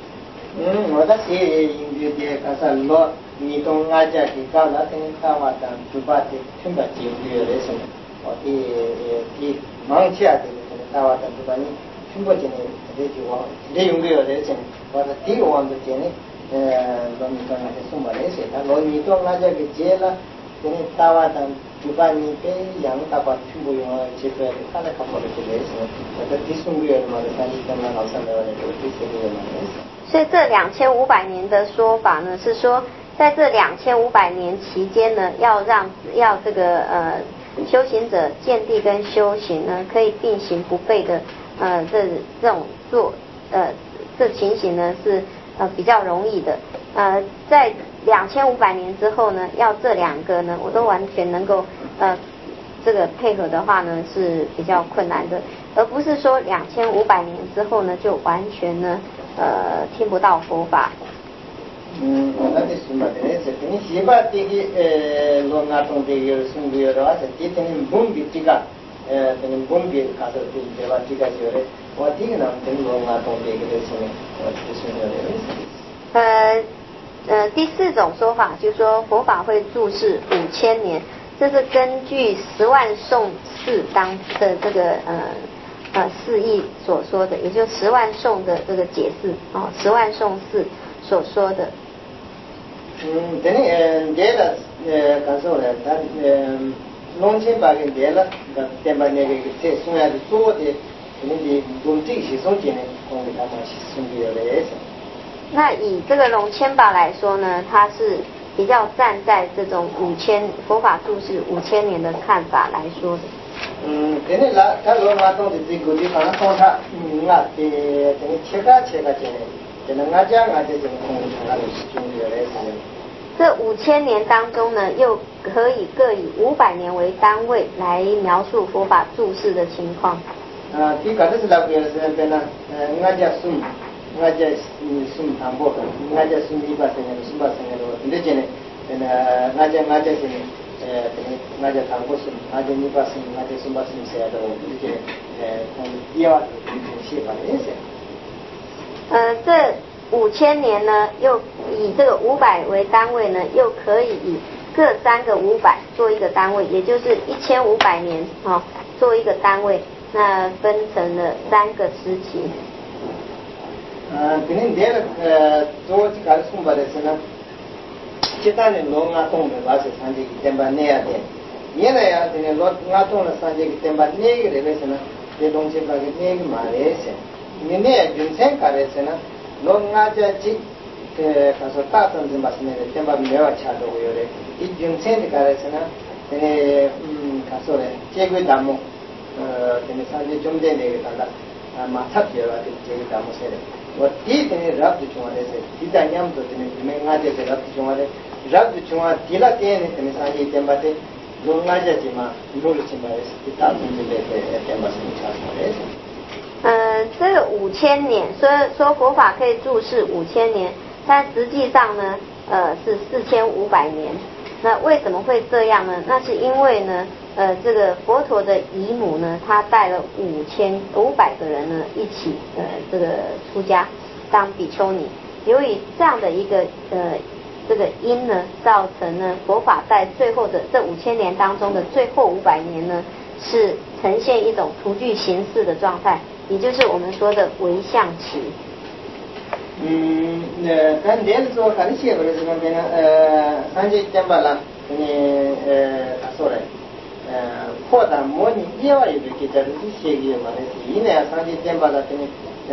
私이제 가서 뭐 이동하자기 가라는 타와다 주바티 춘바지우리에서 어디 망치야 되는 타와다 주바니 춘바지네 되지와 내용이요 되지 와서 뒤로wan도 되네 너미동하게 숨발해서 너미동하자기 제라 되는 타와다 주바니 배 양타바 춘보용 제표에 하나 갖고를 되서 그래서 뒤숨구에 말을 사니까 나오산다고 뒤숨구에 말을 所以这2500年的说法呢，是说在这2500年期间呢，要这个修行者见地跟修行呢，可以并行不悖的这种做这情形呢是比较容易的。在2500年之后呢，要这两个呢，我都完全能够这个配合的话呢是比较困难的，而不是说2500年之后呢就完全呢听不到佛法。 나한테 숨바데서 되니 시바티기 로나통데기 숨부여로 와서 뒤에는 봄비티가 되는 봄비 가서 대바티가 저래 어디가 나한테 로나통데기 되서는 어떻게 第四种说法就是说佛法会住世5000年，这是根据10万颂释当的这个释义所说的，也就10万颂的这个解释10万颂释所说的。 되니 내가 가서래 농체바게 내가 때문에 제 수야도 또데 근데 돈지 시송진에 공부가 많이 숨겨래 那以这个龙千法来说呢，它是比较站在这种佛法住世5000年的看法来说的。 걔네 다로 나도 이제 고지 하나 통사 나한테 되게 체가 전에 저는 나자 좀 공부하는 시중이래. 这5000年当中呢，又可以各以500年为单位来描述佛法注释的情况。 第个是那个是那个나자 숨 방법 나자 숨 이바생에 숨 바생에로 근데 전에 나자 나자 방법 숨 나자 이바생 나자 숨 바생 세야도 이렇게 이해와 이렇게 시행하는 这5000年呢，又以这个500为单位呢，又可以以各3个500做一个单位，也就是1500年做一个单位，那分成了3个时期。 그는 내가 조지 갈 숨바래서는 기타는 농아통을 와서 산지기 때문에 내야 돼. 얘네야 되는 농아통을 산지기 때문에 내게 되면은 내 동생하게 내게 말해서 얘네 준생 가래서는 농아자지 가서 따선 좀 말씀해 때문에 내가 차도고요래. 이 준생 가래서는 얘네 가서래 제고 담모 얘네 산지 좀 되게 간다. 마탑이라 제고 담모세래. ती तेने रब्द चुवारे से तीता नियम तो तेने में ngaje से रब्द चुवा तिला तेने तेने साजी तेंबाते जो ngaje चिमा लोल चिमारे से तीता तुमने लेते तेंबा से निकाल 这个5000年，说佛法可以注释5000年，但实际上呢，是4500年。那为什么会这样呢？那是因为呢，这个佛陀的姨母呢，她带了500个人呢一起这个出家当比丘尼。由于这样的一个这个因呢，造成呢佛法在最后的这5000年当中的最后500年呢，是呈现一种徒具形式的状态，也就是我们说的唯相期。 但내일 저 가르치에 그래서 그냥 산지 템발라 가서래 포다 뭐니 이와 이렇게 저기 시기에 말해서 이내 산지 템발라 때문에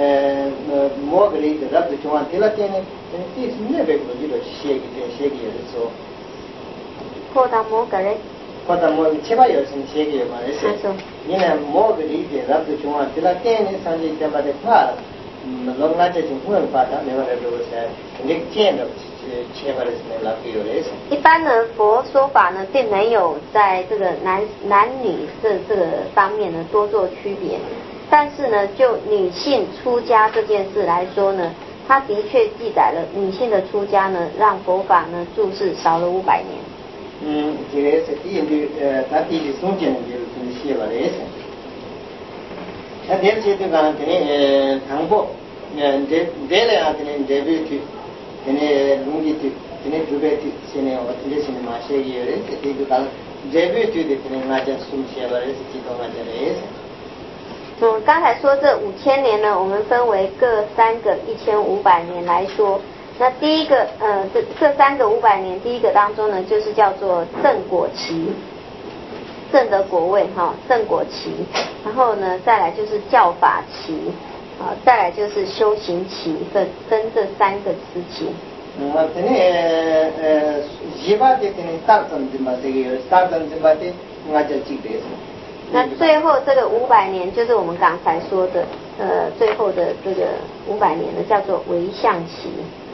뭐그리 그럽도 좀 안텔라테네 이 스네베고 이거 시기에서 포다 뭐그래 포다 뭐 제가 열심히 시기에 말해서 이내 뭐그리 그럽도 좀 안텔라테네 산지 템발에 파 一般呢，佛说法呢，并没有在这个男女的这个方面呢多做区别，但是呢，就女性出家这件事来说呢，它的确记载了女性的出家呢，让佛法呢注释少了500年。 这个是第一他第一中间就是写了的。那第二些就讲的唐波，这来的这边去，龙吉去，主北去，现在我这些马些也是，这个讲这边去的，那家送些了是几多那家的。 刚才说这5000年呢，我们分为各3个1500年来说。那第一个这3个500年，第一个当中呢，就是叫做正果期。正的果位正果期，然后呢，再来就是教法期，再来就是修行期，分这3个时期。那最后这个500年，就是我们刚才说的，最后的这个500年呢，叫做唯相期。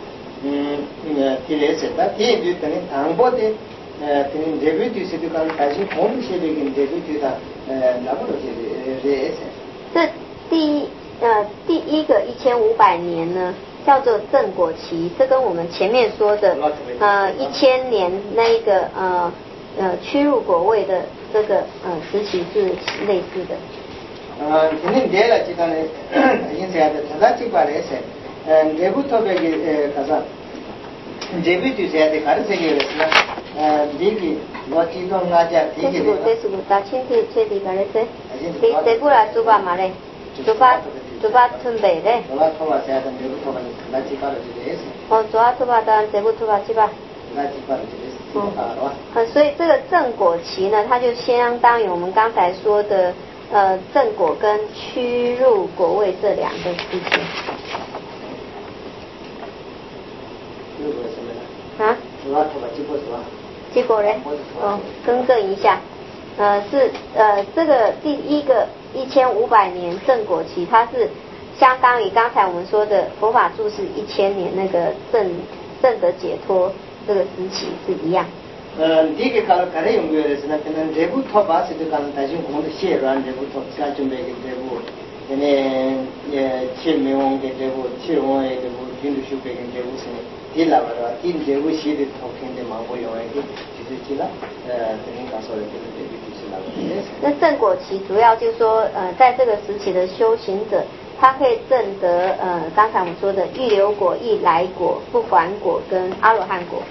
这第一个1500年呢，叫做正果期，这跟我们前面说的1000年那个屈入果位的这个时期是类似的。 저는 내가 지간에 인생한테 다다치 말해서 내부터 배기 가서 제비주세한테 가르치기로 했으나 이게 뭐지도 나자 되게 됐고 다 친구 제비 가르쳐 대구라 주바 말해 주바 튼베래 주바 토바세야 된 내부터 가는 다다치 가르치게 주바 토바단 대구 토바 지바 다다치 가르치게 所以这个正果期呢，它就相当于我们刚才说的正果跟屈入果位这2个事情。结果嘞？更正一下， 这个第一个1500年正果期，它是相当于刚才我们说的佛法住世1000年那个正的解脱这个时期是一样。 이게 가래 연구에서는 그는 내부터 봤을 때 가는 다시 공부 시에란 내부터 가좀 되게 되고 얘네 예 치명게 되고 치료에 되고 진두슈게 되고 딜라바라 딘 되고 시리 토킹데 마고 요에게 지지지라 그는 가서 되게 那正果期主要就是说在这个时期的修行者，他可以证得刚才我们说的预流果、易来果、不还果跟阿罗汉果。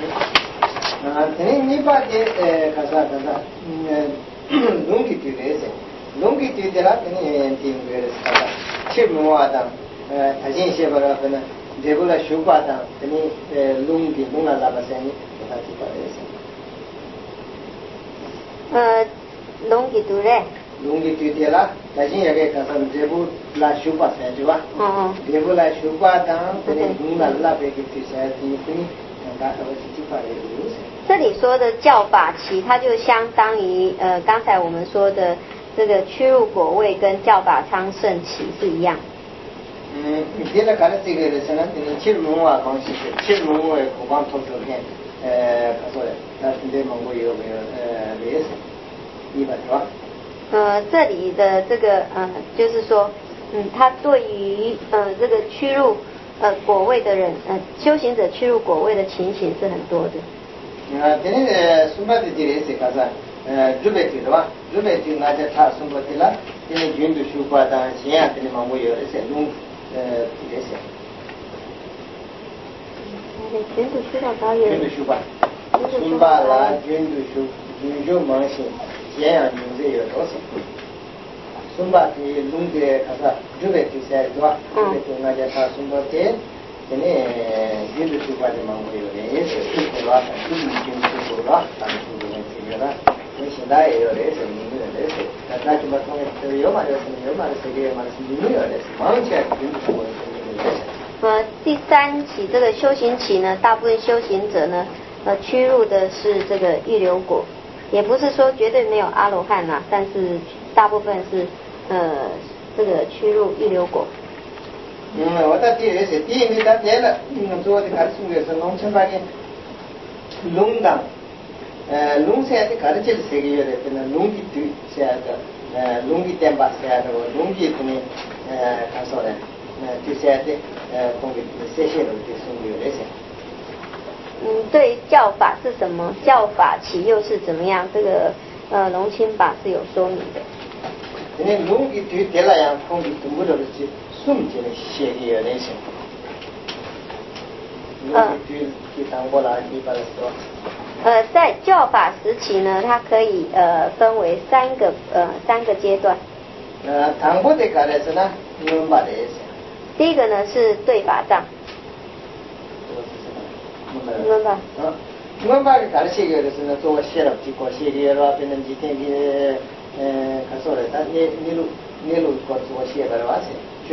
tene nipa de kasa lungi tu de la tene tim gere kasa chip mo adam ajin she bara kana debula shupa da tene lungi lunga la basani ta ti pare lungi tu de la ajin yage kasa debula shupa sa jiwa debula shupa da tene lunga la be ki ti sa ti ni 这里说的教法期，它就相当于刚才我们说的这个屈入果位跟教法昌盛期是一样。 这个看这个是呢，七龙啊，光是七龙我光投资片，可说的，那对蒙古有没有类似，一般是吧？ 这里的这个就是说，它对于这个屈入果位的人，修行者屈入果位的情形是很多的。 这苏巴的这里是干啥？准备的吧？准备的那就他苏巴的了，这里军都修过的，现在这里蒙古有的是弄这些。 军都修到高原。 军都修过，苏巴啦，军都修，军修忙些，现在军这有多少？苏巴的弄的干啥？准备的些对吧？准备的那就他苏巴的。근데 이제 주가지 망고요네 예스 그거가 좀 거가 단순히 지겨라 신다예요 그래서 민들에서 나도 맞는 요 말에서 세계 말에서 민들에서 망치가 좀 第3期这个修行期呢，大部分修行者呢屈入的是这个预流果，也不是说绝对没有阿罗汉啦，但是大部分是这个屈入预流果。 我第一你到点了，做的开始的是农村把的农当，农山的开始就是这个月的，那农地对下的，农地点把下的，农地的呢，他说的，对下的，工地这些都是送给那些。 对教法是什么？教法起又是怎么样？这个龙清法是有说明的。 那农地对点了呀，工地全部都是。送进协议的那些， 在教法时期呢，它可以分为三个阶段。 唐国的开的是呢，伦巴的意思。 第一个呢是对法藏。伦巴。 伦巴的开的协议的是呢，做写了几个协议了，变成几天的他说的，但你路过做写的话是。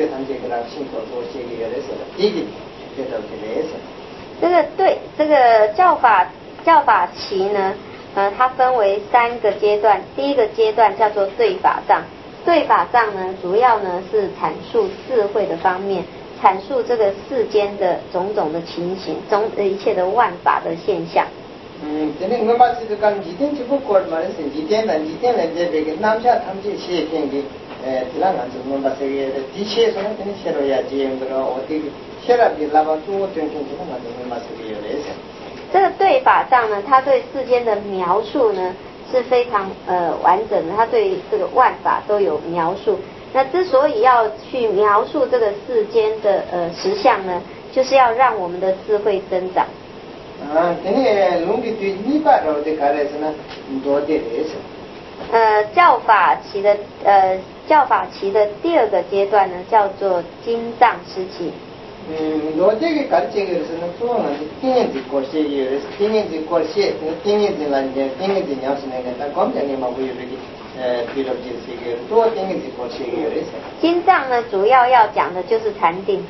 这个教法期呢，它分为3个阶段。第一个阶段叫做对法藏，对法藏呢，主要呢是阐述智慧的方面，阐述这个世间的种种的情形，一切的万法的现象。 这里我把这个讲几天就不过嘛，是几天这个南下他们这些天的。지난 안좀 봤어요. 디시에서는 그냥 싫어야지. 그러 어디 싫어하려고 또 된게는 맞는 말이에요. 这个对法藏呢，它对世间的描述呢是非常完整的，它对这个万法都有描述。那之所以要去描述这个世间的实相呢，就是要让我们的智慧增长。 근데 롱기 뒤 이바로 데 가래서는 도데 레서. 教法期的第2个阶段呢，叫做经藏时期。 로제게 가르치기로서는 또는 띵인지 고시기를 띵인지 고시 띵인지란데 띵인지 냐스네가 검장님하고 여기 비로지시기 또 띵인지 고시기를. 经藏呢，主要要讲的就是禅定。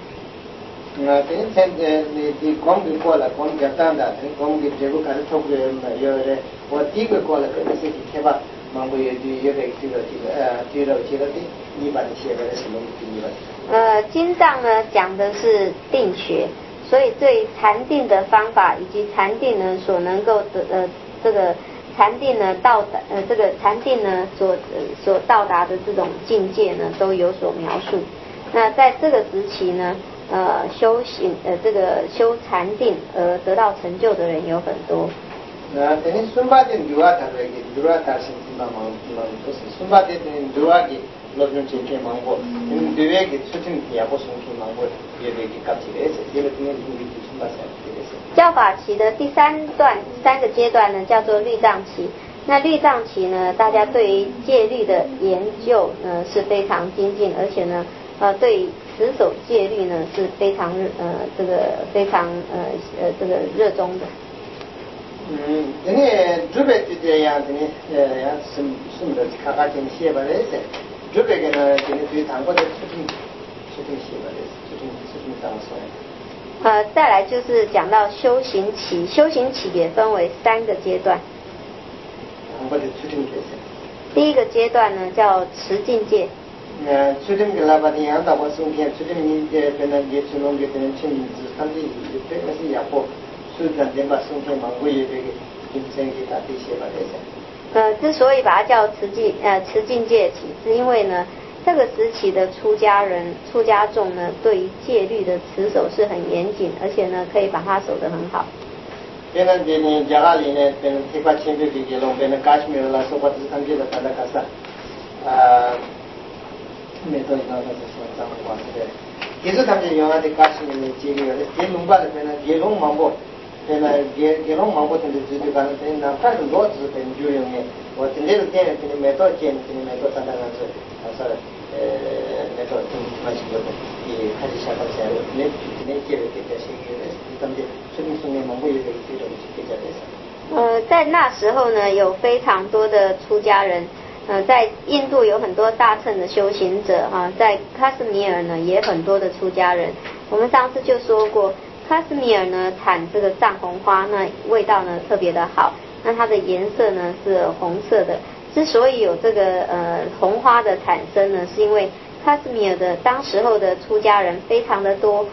你光给过了，光讲当的，光给这个开始透过有的，我第一个过了，可能是去贴吧， 芒果也被这个一般的写的什么一般？经藏呢讲的是定学，所以对禅定的方法以及禅定呢所能够的这个禅定呢这个禅定呢所到达的这种境界呢都有所描述。那在这个时期呢，修行这个修禅定而得到成就的人有很多。 等于순바된 누아타르에게 누아타 신심마망 순바된 누아기 로준 진케 망고 누에게 수준 야고 신케 망고 예베기 갑치레스 예베는 누이 순바사 되겠어. 教法期的第三个阶段呢叫做律藏期。那律藏期呢，大家对于戒律的研究呢是非常精进，而且呢对持守戒律呢是非常这个热衷的。 얘네 주베 때야 되네 야 숨도 가가진 시에발에서 주베게는 얘네 뒤 당고도 수준 시에발에서 수준 당서. 再来就是讲到修行期，修行期也分为3个阶段。第一个阶段呢叫持境界。 수준 글라바니 한다고 숨게 수준 이제 되는 게 주는 게 되는 책임지 산지 이때까지 약고 之所以把它叫持境界期，是因为呢，这个时期的出家众呢，对于戒律的持守是很严谨，而且呢，可以把它守得很好。 내가 개롱 망고든지 지도 가는데 나 팔도 놓지 된 주용에 뭐 진대로 때는 메토 산다가서 가서 메토 좀 마시고 이 하지 시작하세요. 네 기회를 되시기에 일단데 수능성의 망고에 대해서 좀 지키자 돼서. 在那时候呢，有非常多的出家人，在印度有很多大乘的修行者哈，在喀什米尔呢也很多的出家人。我们上次就说过。喀什米尔呢产这个藏红花，那味道呢特别的好，那它的颜色呢是红色的。之所以有这个红花的产生呢，是因为喀什米尔的当时候的出家人非常的多，